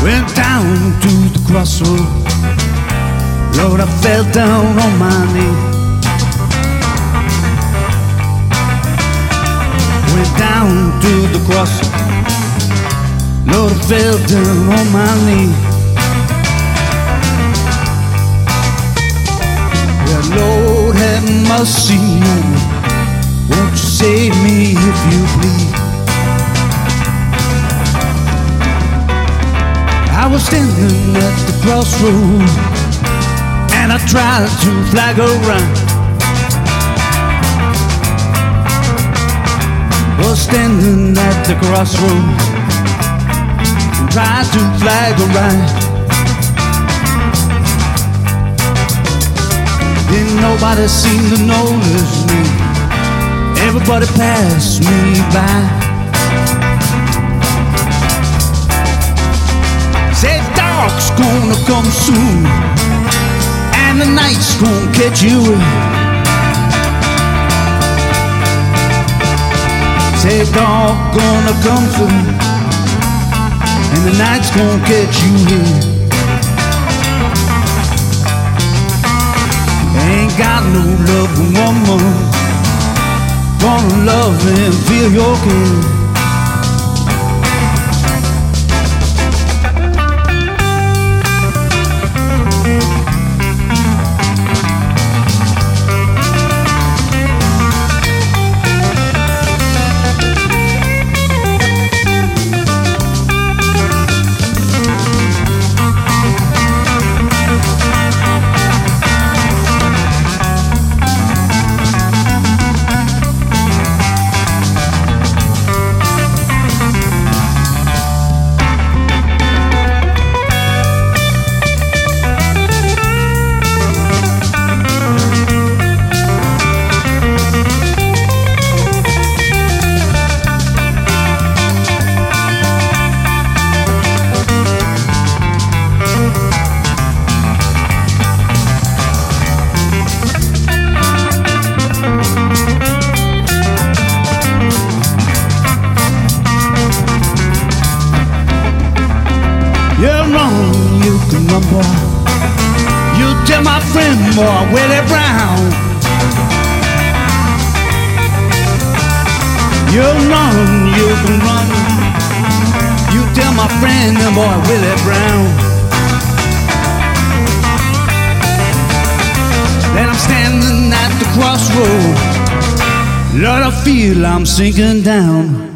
Went down to the crossroad. Lord, I fell down on my knee. Went down to the crossroad. Lord, I fell down on my knee. Yeah, Lord, have mercy on me. Won't you save me if you please? I was standing at the crossroads, and I tried to flag around. Was standing at the crossroads and tried to flag around. Didn't nobody seem to notice me. Everybody passed me by. Said dark's gonna come soon, and the night's gonna catch you. Said dark gonna come soon, and the night's gonna catch you here. Ain't got no loving woman gonna love and feel your care. You're wrong, you can run, boy. You tell my friend, boy, Willie Brown. You're wrong, you can run. You tell my friend, boy, Willie Brown. Then I'm standing at the crossroad. Lord, I feel I'm sinking down.